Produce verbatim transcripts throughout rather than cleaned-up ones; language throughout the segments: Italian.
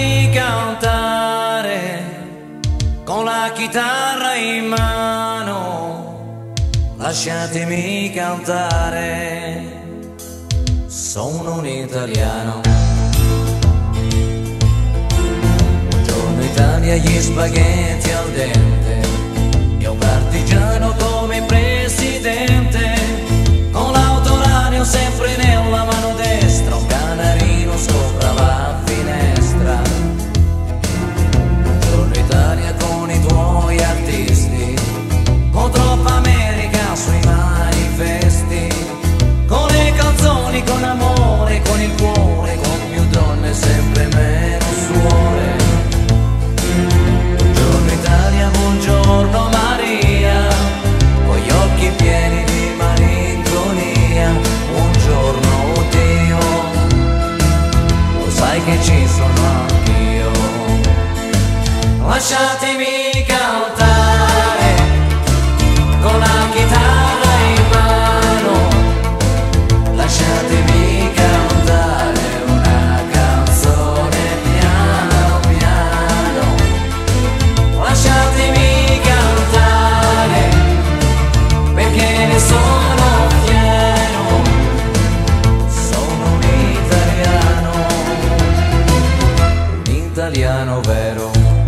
lasciatemi cantare con la chitarra in mano, lasciatemi cantare, sono un italiano. Buongiorno Italia, gli spaghetti al dente, e un partigiano come presidente, con l'autoradio sempre nella mano destra, un canarino sopra la finestra. Buongiorno Italia con i tuoi artisti, con troppa America sui manifesti, con le canzoni, con amore, con il cuore, con più donne sempre meno suore. Buongiorno Italia, buongiorno Maria, con gli occhi pieni di malinconia. Buongiorno Dio, lo sai che ci sono anch'io. Lasciatemi cantare con la chitarra in mano, lasciatemi cantare una canzone piano piano, lasciatemi cantare perché ne sono fiero, sono un italiano, un italiano vero.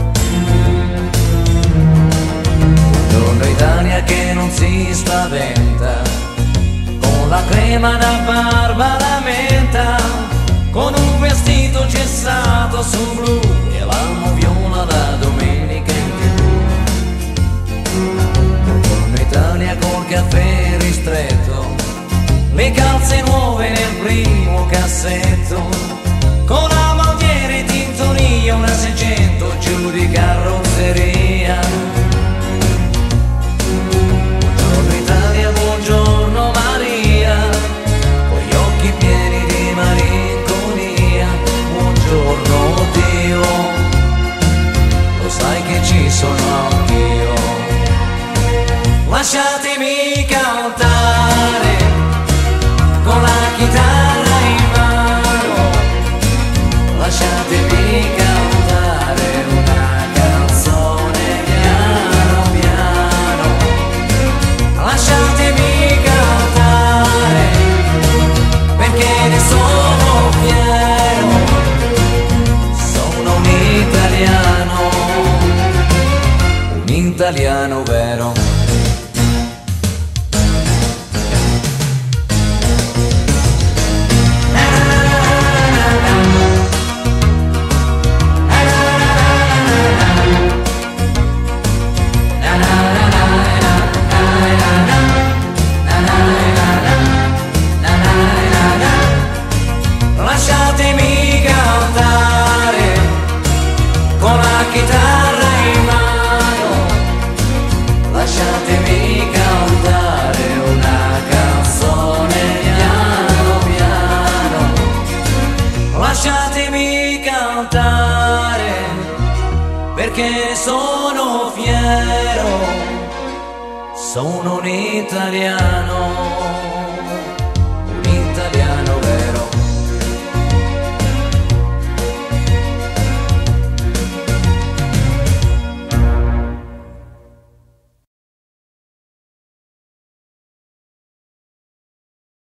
Buongiorno Italia che non si spaventa, con la crema da barba la menta, con un vestito gessato su blu e l'almo viola la domenica in tv. Buongiorno Italia col caffè ristretto, le calze nuove nel primo cassetto, con la bandiera in tintoria, una seicento giù di carrozzeria. Buongiorno Italia, buongiorno Maria, con gli occhi pieni di malinconia. Buongiorno Dio, lo sai che ci sono anch'io. Lasciatemi cantare con la chitarra in mano, lasciatemi cantare una canzone piano piano, lasciatemi cantare perché ne sono fiero, sono un italiano, un italiano vero. Lasciatemi cantare con la chitarra in mano, lasciatemi cantare una canzone piano piano, lasciatemi cantare perché sono fiero, sono un italiano.